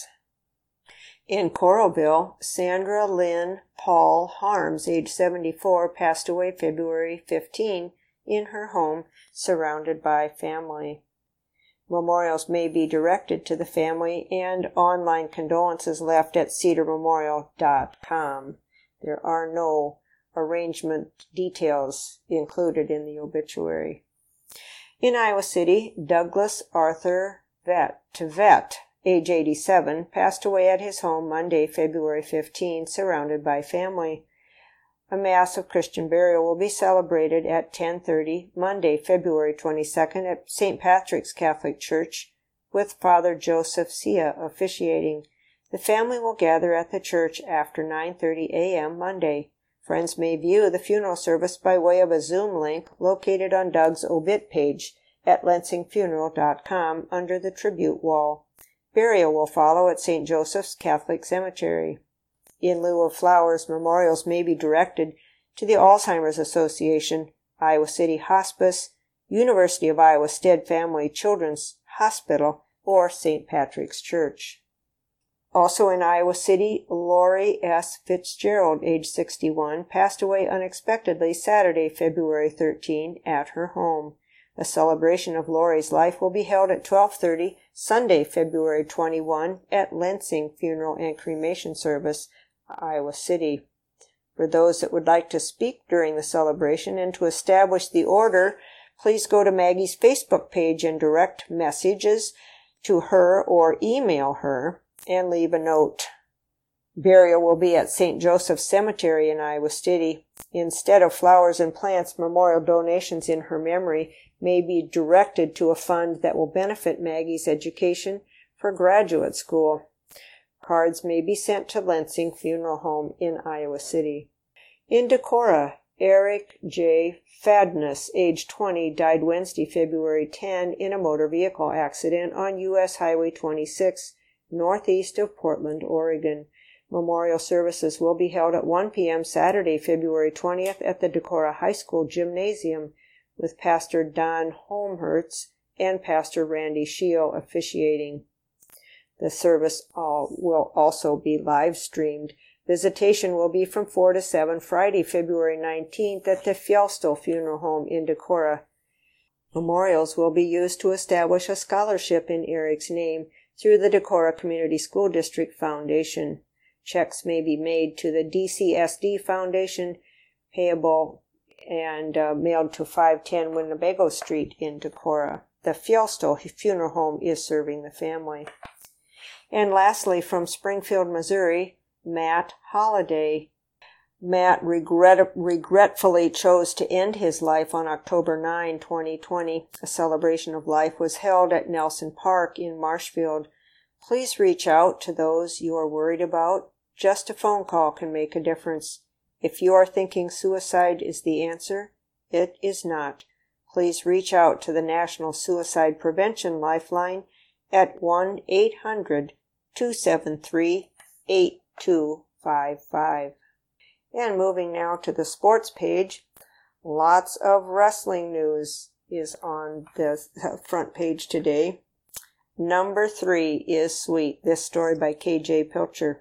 Speaker 1: In Coralville, Sandra Lynn Paul Harms, age seventy-four, passed away February fifteenth in her home, surrounded by family. Memorials may be directed to the family and online condolences left at cedar memorial dot com. There are no arrangement details included in the obituary. In Iowa City, Douglas Arthur Vet, Vet, age eighty-seven, passed away at his home Monday, February fifteenth, surrounded by family. A Mass of Christian burial will be celebrated at ten thirty Monday, February twenty-second at Saint Patrick's Catholic Church, with Father Joseph Sia officiating. The family will gather at the church after nine thirty a.m. Monday. Friends may view the funeral service by way of a Zoom link located on Doug's obit page at lensing funeral dot com under the tribute wall. Burial will follow at Saint Joseph's Catholic Cemetery. In lieu of flowers, memorials may be directed to the Alzheimer's Association, Iowa City Hospice, University of Iowa Stead Family Children's Hospital, or Saint Patrick's Church. Also in Iowa City, Lori S. Fitzgerald, age sixty-one, passed away unexpectedly Saturday, February thirteenth, at her home. A celebration of Lori's life will be held at twelve thirty Sunday, February twenty-first, at Lansing Funeral and Cremation Service, Iowa City. For those that would like to speak during the celebration and to establish the order, please go to Maggie's Facebook page and direct messages to her or email her and leave a note. Burial will be at Saint Joseph Cemetery in Iowa City. Instead of flowers and plants, memorial donations in her memory may be directed to a fund that will benefit Maggie's education for graduate school. Cards may be sent to Lansing Funeral Home in Iowa City. In Decorah, Eric J. Fadness, age twenty, died Wednesday, February tenth, in a motor vehicle accident on U S Highway twenty-six, northeast of Portland, Oregon. Memorial services will be held at one p.m. Saturday, February twentieth, at the Decorah High School Gymnasium, with Pastor Don Holmhertz and Pastor Randy Scheel officiating. The service all will also be live-streamed. Visitation will be from four to seven Friday, February nineteenth, at the Fjellstall Funeral Home in Decorah. Memorials will be used to establish a scholarship in Eric's name through the Decorah Community School District Foundation. Checks may be made to the D C S D Foundation, payable and uh, mailed to five ten Winnebago Street in Decorah. The Fjellstall Funeral Home is serving the family. And lastly, from Springfield, Missouri, Matt Holliday. Matt regret- regretfully chose to end his life on October ninth, twenty twenty. A celebration of life was held at Nelson Park in Marshfield. Please reach out to those you are worried about. Just a phone call can make a difference. If you are thinking suicide is the answer, it is not. Please reach out to the National Suicide Prevention Lifeline at one eight hundred two seven three eight two five five. And moving now to the sports page, lots of wrestling news is on the front page today. Number three is sweet. This story by K J Pilcher.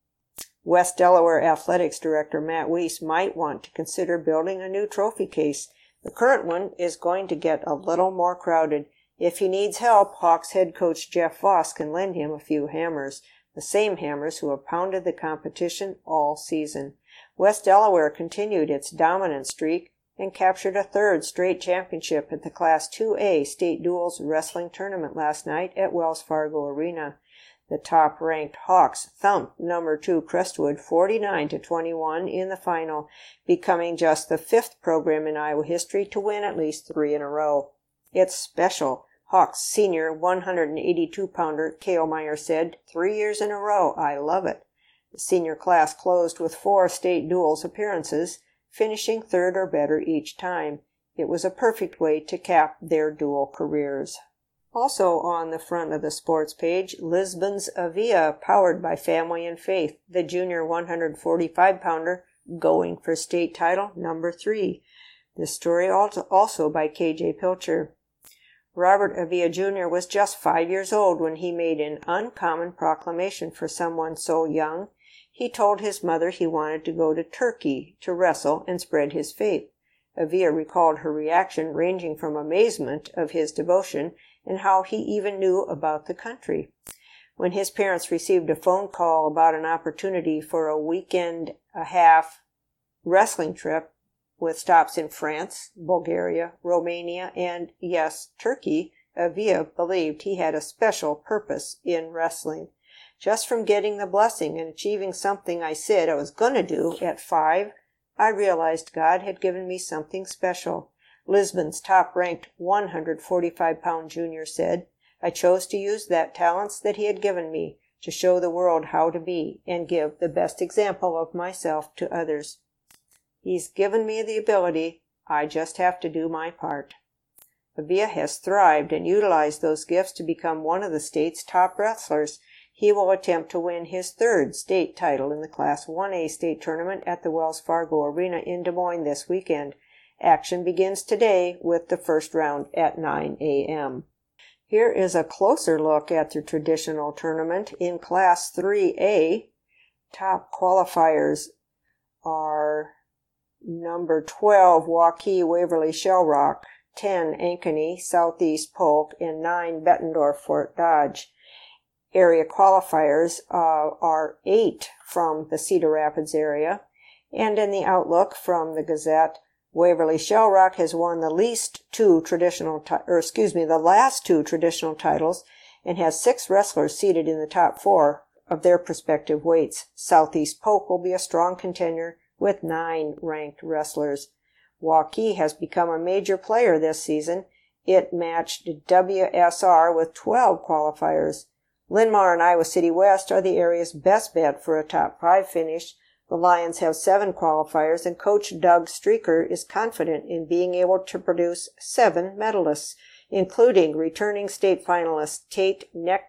Speaker 1: West Delaware Athletics Director Matt Weiss might want to consider building a new trophy case. The current one is going to get a little more crowded. If he needs help, Hawks head coach Jeff Voss can lend him a few hammers, the same hammers who have pounded the competition all season. West Delaware continued its dominant streak and captured a third straight championship at the Class two A State Duals Wrestling Tournament last night at Wells Fargo Arena. The top-ranked Hawks thumped number two Crestwood forty-nine to twenty-one in the final, becoming just the fifth program in Iowa history to win at least three in a row. It's special, Hawks senior one hundred eighty-two pounder Cale Meyer said, three years in a row. I love it. The senior class closed with four state duals appearances, finishing third or better each time. It was a perfect way to cap their dual careers. Also on the front of the sports page, Lisbon's Avia, powered by Family and Faith, the junior one hundred forty-five pounder, going for state title number three. This story also by K J Pilcher. Robert Avia Junior was just five years old when he made an uncommon proclamation for someone so young. He told his mother he wanted to go to Turkey to wrestle and spread his faith. Avia recalled her reaction, ranging from amazement of his devotion and how he even knew about the country. When his parents received a phone call about an opportunity for a weekend a half wrestling trip with stops in France, Bulgaria, Romania, and, yes, Turkey, Avia believed he had a special purpose in wrestling. Just from getting the blessing and achieving something I said I was going to do at five, I realized God had given me something special. Lisbon's top-ranked one hundred forty-five pound junior said, I chose to use that talents that he had given me to show the world how to be and give the best example of myself to others. He's given me the ability. I just have to do my part. Avia has thrived and utilized those gifts to become one of the state's top wrestlers. He will attempt to win his third state title in the Class one A state tournament at the Wells Fargo Arena in Des Moines this weekend. Action begins today with the first round at nine a.m. Here is a closer look at the traditional tournament in Class three A. Top qualifiers are number twelve, Waukee Waverly Shell Rock, ten, Ankeny Southeast Polk, and nine, Bettendorf Fort Dodge. Area qualifiers uh, are eight from the Cedar Rapids area, and in the Outlook from the Gazette, Waverly Shell Rock has won the least two traditional, ti- or excuse me, the last two traditional titles, and has six wrestlers seated in the top four of their respective weights. Southeast Polk will be a strong contender with nine ranked wrestlers. Waukee has become a major player this season. It matched W S R with twelve qualifiers. Linn-Mar and Iowa City West are the area's best bet for a top five finish. The Lions have seven qualifiers, and Coach Doug Streaker is confident in being able to produce seven medalists, including returning state finalist Tate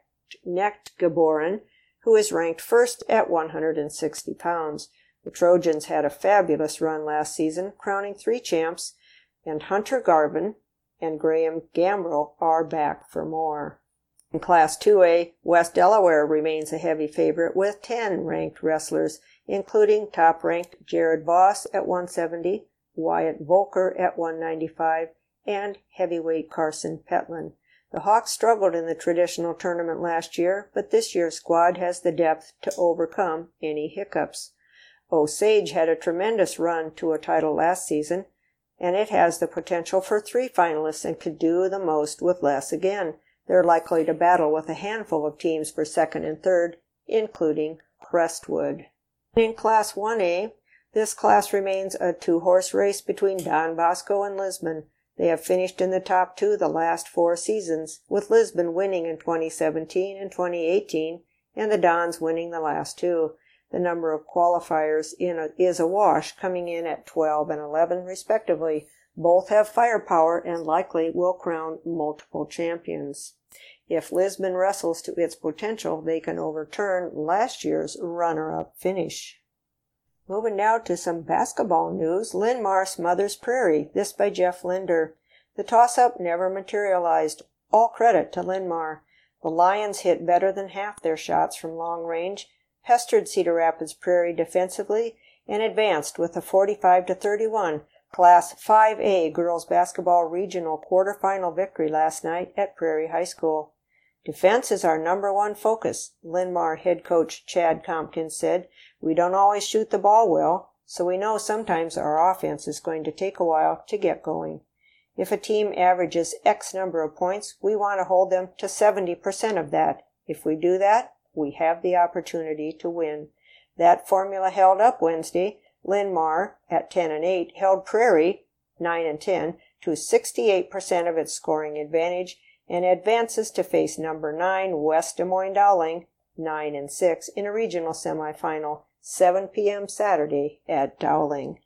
Speaker 1: Nechtgeboren, who is ranked first at one hundred sixty pounds. The Trojans had a fabulous run last season, crowning three champs, and Hunter Garvin and Graham Gambrell are back for more. In Class two A, West Delaware remains a heavy favorite with ten ranked wrestlers, including top-ranked Jared Voss at one seventy, Wyatt Volker at one ninety-five, and heavyweight Carson Petlin. The Hawks struggled in the traditional tournament last year, but this year's squad has the depth to overcome any hiccups. Osage had a tremendous run to a title last season, and it has the potential for three finalists and could do the most with less again. They're likely to battle with a handful of teams for second and third, including Crestwood. In Class one A, this class remains a two-horse race between Don Bosco and Lisbon. They have finished in the top two the last four seasons, with Lisbon winning in twenty seventeen and twenty eighteen, and the Dons winning the last two. The number of qualifiers in a, is a wash, coming in at twelve and eleven, respectively. Both have firepower and likely will crown multiple champions. If Lisbon wrestles to its potential, they can overturn last year's runner-up finish. Moving now to some basketball news. Linn-Mar smothers Prairie. This by Jeff Linder. The toss-up never materialized. All credit to Linn-Mar. The Lions hit better than half their shots from long range, pestered Cedar Rapids Prairie defensively, and advanced with a forty-five to thirty-one Class five A girls basketball regional quarterfinal victory last night at Prairie High School. Defense is our number one focus, Linn-Mar head coach Chad Compkins said. We don't always shoot the ball well, so we know sometimes our offense is going to take a while to get going. If a team averages X number of points, we want to hold them to seventy percent of that. If we do that, we have the opportunity to win. That formula held up Wednesday. Linn-Mar, at ten and eight, held Prairie, nine and ten, to sixty-eight percent of its scoring advantage, and advances to face number nine West Des Moines Dowling, nine and six, in a regional semifinal, seven p.m. Saturday at Dowling.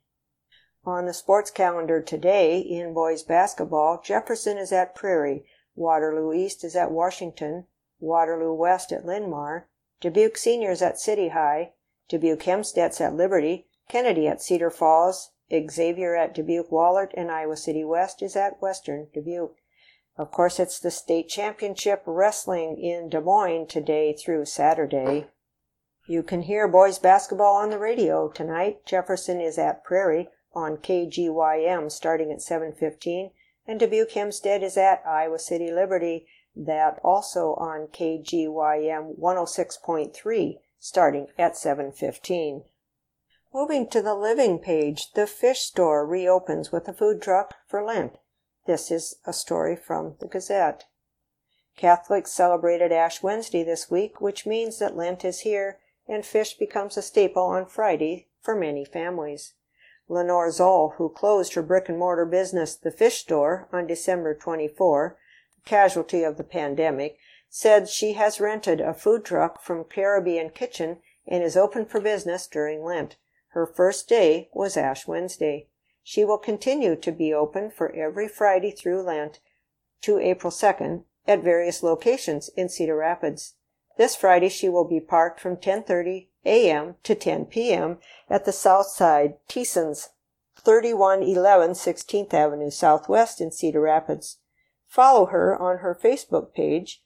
Speaker 1: On the sports calendar today, in boys basketball, Jefferson is at Prairie, Waterloo East is at Washington, Waterloo West at Linn-Mar, Dubuque Seniors at City High, Dubuque Hempstead's at Liberty, Kennedy at Cedar Falls, Xavier at Dubuque Wahlert, and Iowa City West is at Western Dubuque. Of course, it's the state championship wrestling in Des Moines today through Saturday. You can hear boys basketball on the radio tonight. Jefferson is at Prairie on K G Y M starting at seven fifteen, and Dubuque Hempstead is at Iowa City Liberty, that also on K G Y M one oh six point three starting at seven fifteen. Moving to the living page, the fish store reopens with a food truck for Lent. This is a story from the Gazette. Catholics celebrated Ash Wednesday this week, which means that Lent is here and fish becomes a staple on Friday for many families. Lenore Zoll, who closed her brick-and-mortar business, the fish store, on December twenty-fourth, casualty of the pandemic, said she has rented a food truck from Caribbean Kitchen and is open for business during Lent. Her first day was Ash Wednesday. She will continue to be open for every Friday through Lent to April second at various locations in Cedar Rapids. This Friday she will be parked from ten thirty a.m. to ten p.m. at the Southside Teeson's thirty-one eleven sixteenth Avenue Southwest in Cedar Rapids. Follow her on her Facebook page,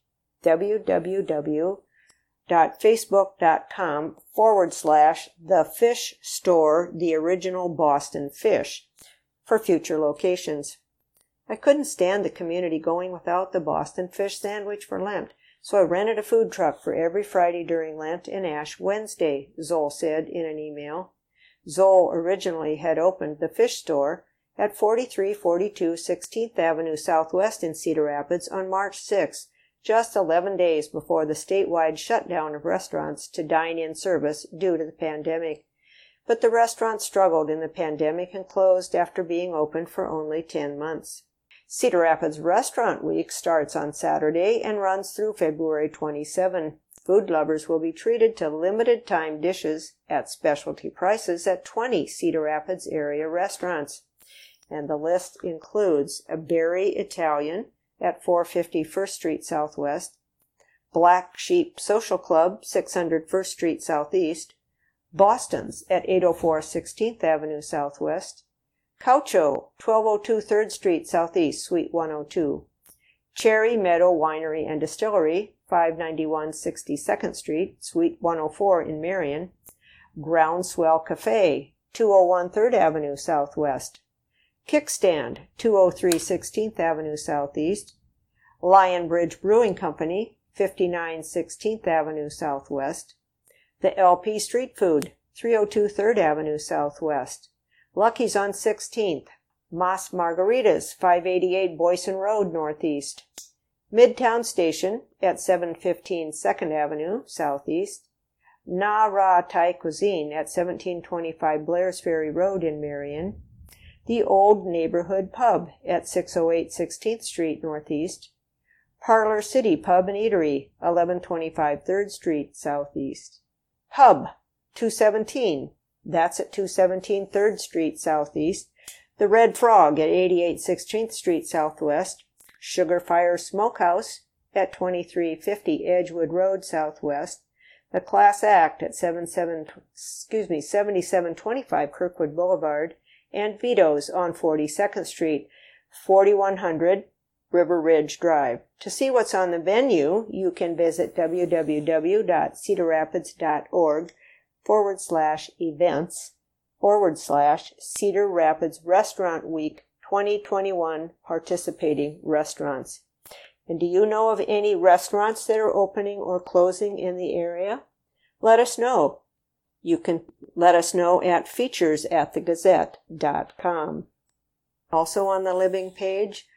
Speaker 1: www.facebook.com forward slash the fish store, the original Boston fish, for future locations. I couldn't stand the community going without the Boston fish sandwich for Lent, so I rented a food truck for every Friday during Lent and Ash Wednesday, Zoll said in an email. Zoll originally had opened the fish store at forty-three forty-two sixteenth Avenue Southwest in Cedar Rapids on March sixth, just eleven days before the statewide shutdown of restaurants to dine-in service due to the pandemic. But the restaurant struggled in the pandemic and closed after being open for only ten months. Cedar Rapids Restaurant Week starts on Saturday and runs through February twenty-seventh. Food lovers will be treated to limited-time dishes at specialty prices at twenty Cedar Rapids area restaurants. And the list includes a Berry Italian at four fifty First Street Southwest, Black Sheep Social Club, six hundred First Street Southeast, Boston's at eight oh four sixteenth Avenue Southwest, Caucho, twelve oh two third Street Southeast, Suite one oh two, Cherry Meadow Winery and Distillery, five ninety-one sixty-second Street, Suite one oh four in Marion, Groundswell Cafe, two oh one third Avenue Southwest, Kickstand, two oh three sixteenth Avenue Southeast, Lion Bridge Brewing Company, fifty-nine sixteenth Avenue Southwest, The L P Street Food, three oh two third Avenue Southwest, Lucky's on sixteenth, Mas Margaritas, five eighty-eight Boyson Road Northeast, Midtown Station at seven fifteen second Avenue Southeast, Na Ra Thai Cuisine at seventeen twenty-five Blair's Ferry Road in Marion, The Old Neighborhood Pub at six oh eight sixteenth Street Northeast, Parlor City Pub and Eatery, eleven twenty-five third Street Southeast, Hub, two seventeen, that's at two seventeen third Street Southeast, The Red Frog at eighty-eight sixteenth Street Southwest, Sugar Fire Smokehouse at twenty-three fifty Edgewood Road Southwest, The Class Act at seventy-seven, excuse me, seventy-seven twenty-five Kirkwood Boulevard, and Vito's on forty-second Street, forty-one hundred River Ridge Drive. To see what's on the menu, you can visit www.cedarrapids.org forward slash events forward slash Cedar Rapids Restaurant Week twenty twenty-one participating restaurants. And do you know of any restaurants that are opening or closing in the area? Let us know. You can let us know at features at the gazette dot com. Also on the living page,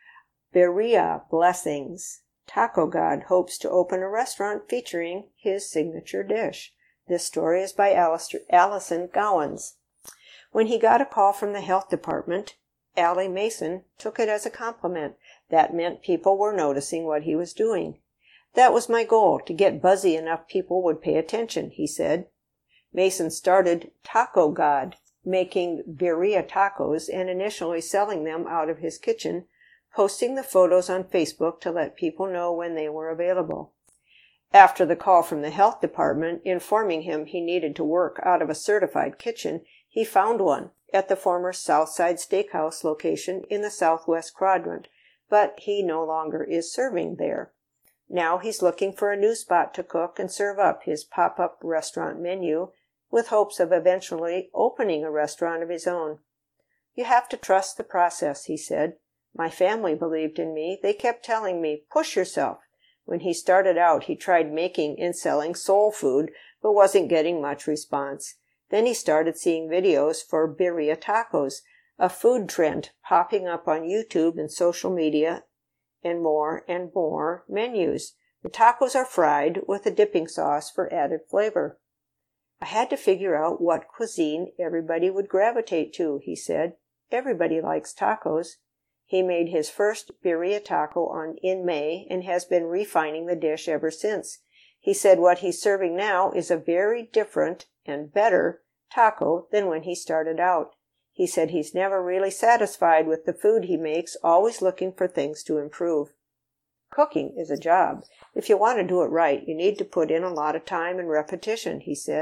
Speaker 1: Berea Blessings. Taco God hopes to open a restaurant featuring his signature dish. This story is by Alistair, Allison Gowans. When he got a call from the health department, Allie Mason took it as a compliment. That meant people were noticing what he was doing. That was my goal, to get buzzy enough people would pay attention, he said. Mason started Taco God, making birria tacos and initially selling them out of his kitchen, posting the photos on Facebook to let people know when they were available. After the call from the health department informing him he needed to work out of a certified kitchen, he found one at the former Southside Steakhouse location in the southwest quadrant, but he no longer is serving there. Now he's looking for a new spot to cook and serve up his pop-up restaurant menu, with hopes of eventually opening a restaurant of his own. You have to trust the process, he said. My family believed in me. They kept telling me, push yourself. When he started out, he tried making and selling soul food, but wasn't getting much response. Then he started seeing videos for birria tacos, a food trend popping up on YouTube and social media, and more and more menus. The tacos are fried with a dipping sauce for added flavor. I had to figure out what cuisine everybody would gravitate to, he said. Everybody likes tacos. He made his first birria taco on in May and has been refining the dish ever since. He said what he's serving now is a very different and better taco than when he started out. He said he's never really satisfied with the food he makes, always looking for things to improve. Cooking is a job. If you want to do it right, you need to put in a lot of time and repetition, he said.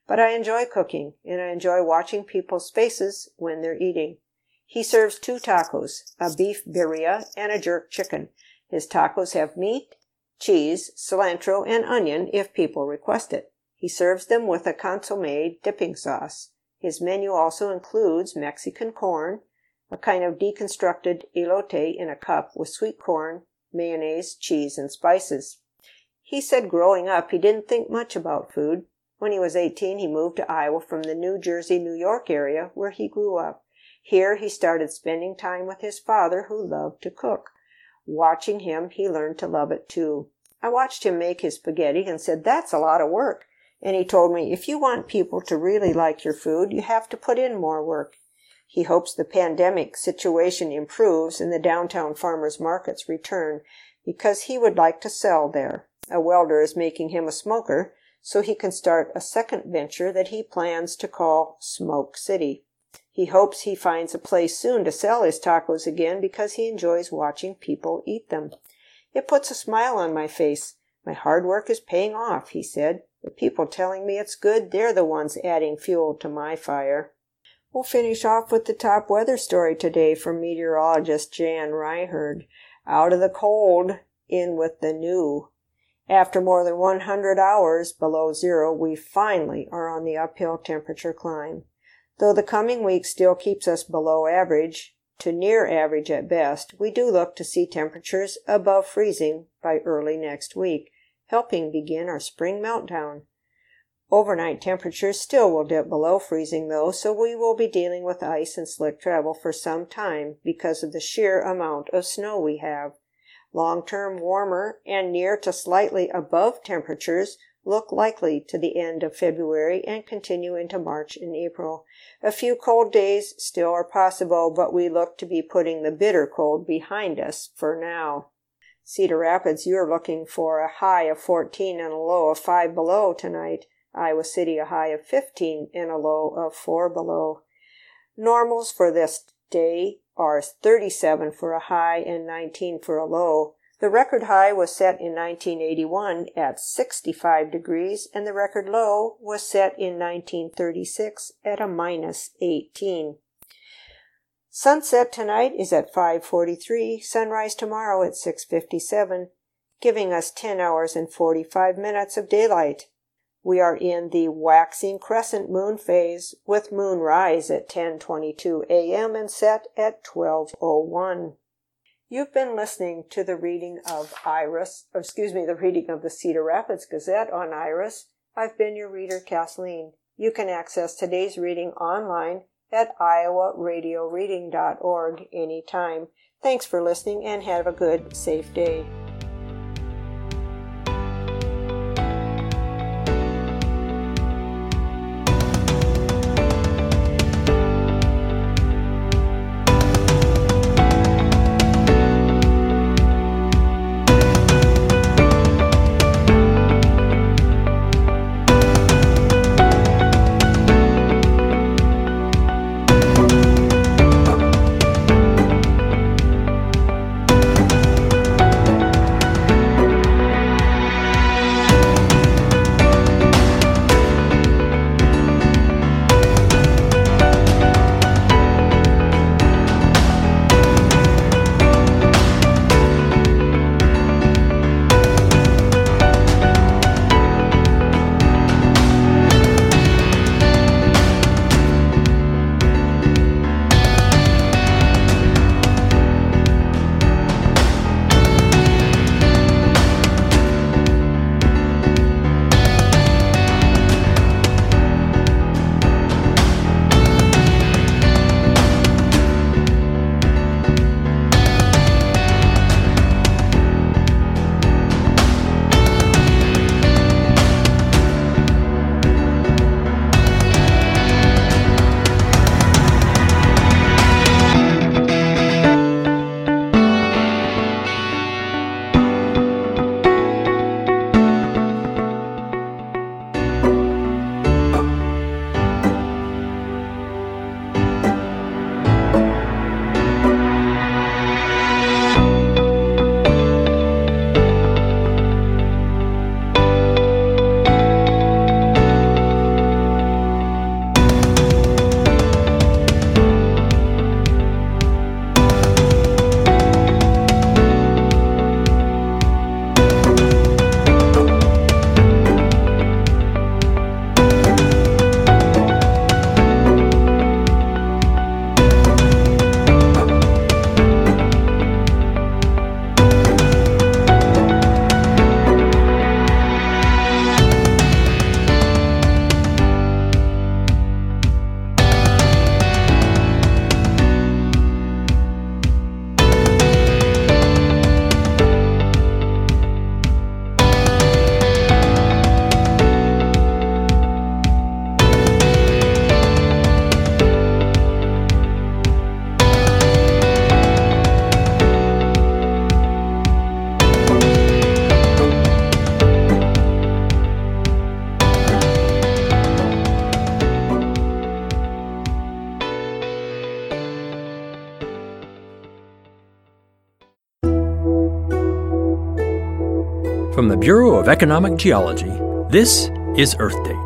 Speaker 1: but I enjoy cooking, and I enjoy watching people's faces when they're eating. He serves two tacos, a beef birria and a jerk chicken. His tacos have meat, cheese, cilantro, and onion if people request it. He serves them with a consommé dipping sauce. His menu also includes Mexican corn, a kind of deconstructed elote in a cup with sweet corn, mayonnaise, cheese, and spices. He said growing up he didn't think much about food. When he was eighteen, he moved to Iowa from the New Jersey, New York area where he grew up. Here he started spending time with his father, who loved to cook. Watching him, he learned to love it too. I watched him make his spaghetti and said, "That's a lot of work." And he told me, "If you want people to really like your food, you have to put in more work." He hopes the pandemic situation improves and the downtown farmers markets return because he would like to sell there. A welder is making him a smoker so he can start a second venture that he plans to call Smoke City. He hopes he finds a place soon to sell his tacos again because he enjoys watching people eat them. "It puts a smile on my face. My hard work is paying off," he said. "The people telling me it's good, they're the ones adding fuel to my fire." We'll finish off with the top weather story today from meteorologist Jan Ryherd. Out of the cold, in with the new. After more than one hundred hours below zero, we finally are on the uphill temperature climb. Though the coming week still keeps us below average, to near average at best, we do look to see temperatures above freezing by early next week, helping begin our spring meltdown. Overnight temperatures still will dip below freezing though, so we will be dealing with ice and slick travel for some time because of the sheer amount of snow we have. Long-term warmer and near to slightly above temperatures look likely to the end of February and continue into March and April. A few cold days still are possible, but we look to be putting the bitter cold behind us for now. Cedar Rapids, you're looking for a high of fourteen and a low of five below tonight. Iowa City, a high of fifteen and a low of four below. Normals for this day are thirty-seven for a high and nineteen for a low. The record high was set in nineteen eighty-one at sixty-five degrees, and the record low was set in nineteen thirty-six at a minus eighteen. Sunset tonight is at five forty-three, sunrise tomorrow at six fifty-seven, giving us ten hours and forty-five minutes of daylight. We are in the waxing crescent moon phase, with moonrise at ten twenty-two a.m. and set at twelve oh one. You've been listening to the reading of Iris, or excuse me, the reading of the Cedar Rapids Gazette on Iris. I've been your reader, Kathleen. You can access today's reading online at iowa radio reading dot org anytime. Thanks for listening and have a good, safe day.
Speaker 2: From the Bureau of Economic Geology, this is Earth Date.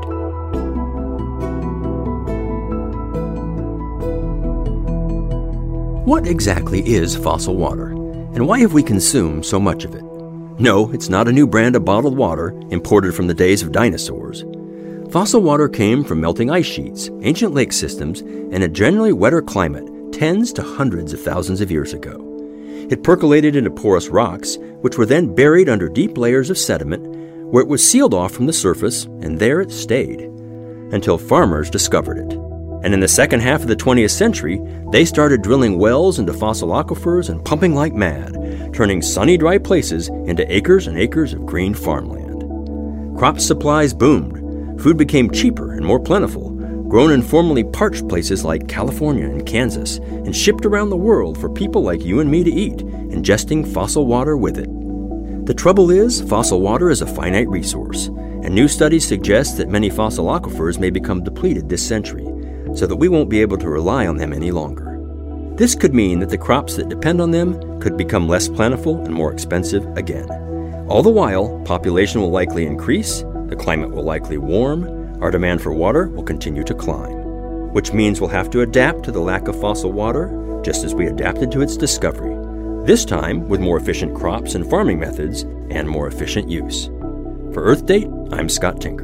Speaker 2: What exactly is fossil water, and why have we consumed so much of it? No, it's not a new brand of bottled water imported from the days of dinosaurs. Fossil water came from melting ice sheets, ancient lake systems, and a generally wetter climate tens to hundreds of thousands of years ago. It percolated into porous rocks, which were then buried under deep layers of sediment, where it was sealed off from the surface, and there it stayed, until farmers discovered it. And in the second half of the twentieth century, they started drilling wells into fossil aquifers and pumping like mad, turning sunny, dry places into acres and acres of green farmland. Crop supplies boomed. Food became cheaper and more plentiful, grown in formerly parched places like California and Kansas, and shipped around the world for people like you and me to eat, ingesting fossil water with it. The trouble is, fossil water is a finite resource, and new studies suggest that many fossil aquifers may become depleted this century, so that we won't be able to rely on them any longer. This could mean that the crops that depend on them could become less plentiful and more expensive again. All the while, population will likely increase, the climate will likely warm, our demand for water will continue to climb, which means we'll have to adapt to the lack of fossil water, just as we adapted to its discovery, this time with more efficient crops and farming methods and more efficient use. For Earth Date, I'm Scott Tinker.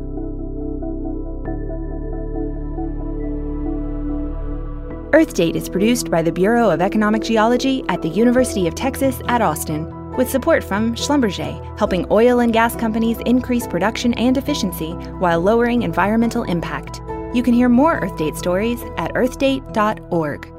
Speaker 3: Earth Date is produced by the Bureau of Economic Geology at the University of Texas at Austin, with support from Schlumberger, helping oil and gas companies increase production and efficiency while lowering environmental impact. You can hear more Earth Date stories at earth date dot org.